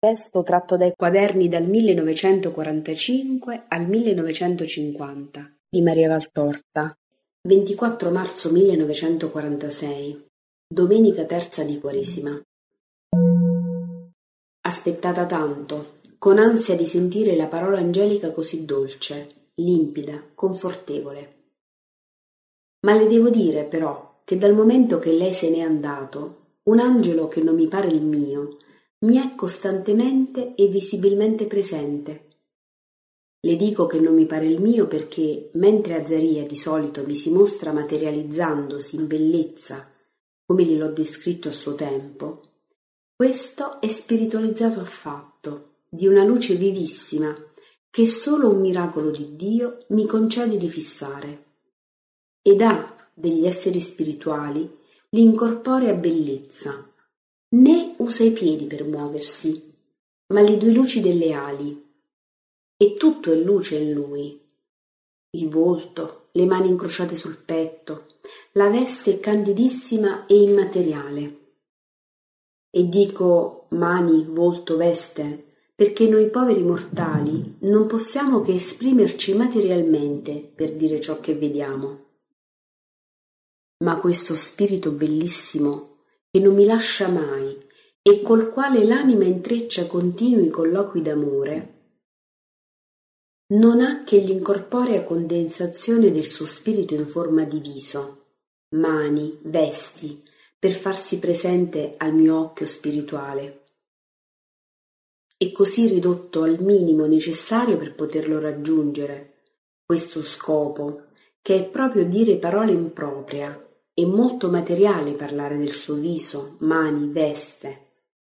Testo tratto dai quaderni dal 1945 al 1950 di Maria Valtorta. 24 marzo 1946, domenica terza di Quaresima. Aspettata tanto, con ansia di sentire la parola angelica così dolce, limpida, confortevole. Ma le devo dire però che dal momento che lei se n'è andato, un angelo che non mi pare il mio mi è costantemente e visibilmente presente. Le dico che non mi pare il mio perché, mentre Azaria di solito mi si mostra materializzandosi in bellezza, come gliel'ho descritto a suo tempo, questo è spiritualizzato affatto, di una luce vivissima che solo un miracolo di Dio mi concede di fissare. Ed ha degli esseri spirituali l'incorporea bellezza, né usa i piedi per muoversi, ma le due luci delle ali, e tutto è luce in lui. Il volto, le mani incrociate sul petto, la veste è candidissima e immateriale. E dico mani, volto, veste, perché noi poveri mortali non possiamo che esprimerci materialmente per dire ciò che vediamo. Ma questo spirito bellissimo, che non mi lascia mai e col quale l'anima intreccia continui colloqui d'amore, non ha che l'incorporea condensazione del suo spirito in forma di viso, mani, vesti, per farsi presente al mio occhio spirituale. E così ridotto al minimo necessario per poterlo raggiungere, questo scopo, che è proprio dire parole impropria, e molto materiale parlare del suo viso, mani, veste.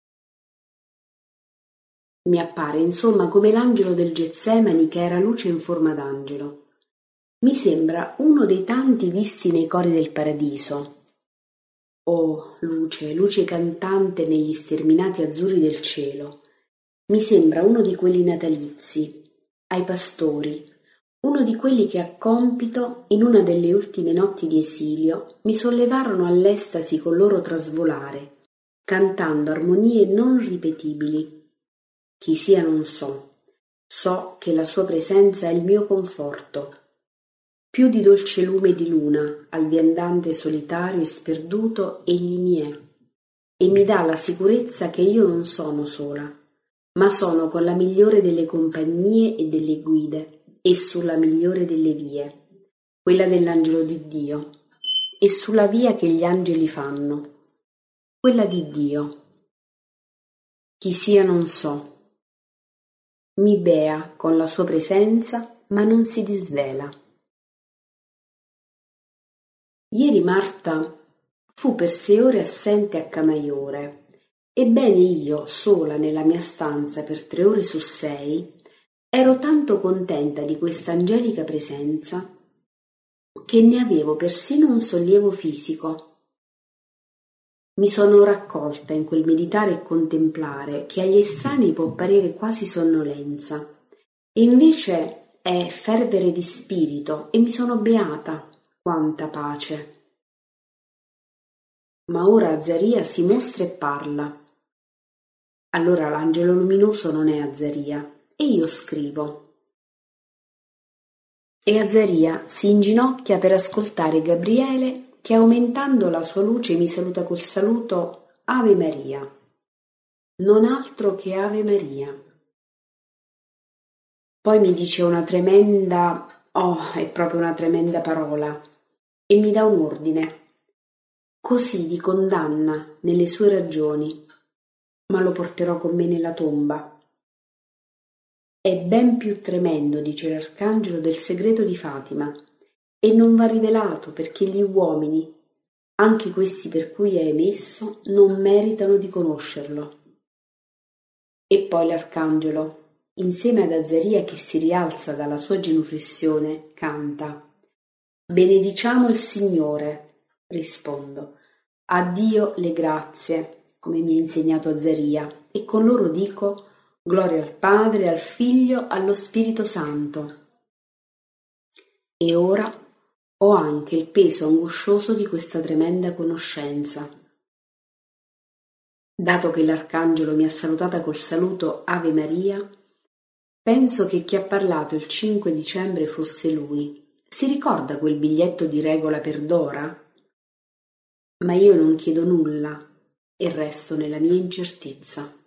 Mi appare insomma come l'angelo del Getsemani che era luce in forma d'angelo. Mi sembra uno dei tanti visti nei cori del paradiso. Oh, luce, luce cantante negli sterminati azzurri del cielo. Mi sembra uno di quelli natalizi, ai pastori, uno di quelli che a compito, in una delle ultime notti di esilio, mi sollevarono all'estasi col loro trasvolare, cantando armonie non ripetibili. Chi sia non so che la sua presenza è il mio conforto, più di dolce lume di luna al viandante solitario e sperduto egli mi è, e mi dà la sicurezza che io non sono sola, ma sono con la migliore delle compagnie e delle guide, e sulla migliore delle vie, quella dell'angelo di Dio, e sulla via che gli angeli fanno, quella di Dio. Chi sia non so. Mi bea con la sua presenza, ma non si disvela. Ieri Marta fu per 6 ore assente a Camaiore, ebbene io, sola nella mia stanza per 3 ore su 6, ero tanto contenta di questa angelica presenza che ne avevo persino un sollievo fisico. Mi sono raccolta in quel meditare e contemplare che agli estranei può parere quasi sonnolenza, e invece è fervere di spirito, e mi sono beata. Quanta pace! Ma ora Azaria si mostra e parla. Allora l'angelo luminoso non è Azaria, e io scrivo. E Azaria si inginocchia per ascoltare Gabriele, che aumentando la sua luce mi saluta col saluto Ave Maria, non altro che Ave Maria. Poi mi dice una tremenda, è proprio una tremenda parola, e mi dà un ordine, così di condanna nelle sue ragioni, ma lo porterò con me nella tomba. È ben più tremendo, dice l'arcangelo, del segreto di Fatima, e non va rivelato perché gli uomini, anche questi per cui è emesso, non meritano di conoscerlo. E poi l'arcangelo, insieme ad Azaria che si rialza dalla sua genuflessione, canta: Benediciamo il Signore, rispondo, a Dio le grazie, come mi ha insegnato Azaria, e con loro dico: gloria al Padre, al Figlio, allo Spirito Santo. E ora ho anche il peso angoscioso di questa tremenda conoscenza. Dato che l'arcangelo mi ha salutata col saluto Ave Maria, penso che chi ha parlato il 5 dicembre fosse lui. Si ricorda quel biglietto di regola per Dora? Ma io non chiedo nulla e resto nella mia incertezza.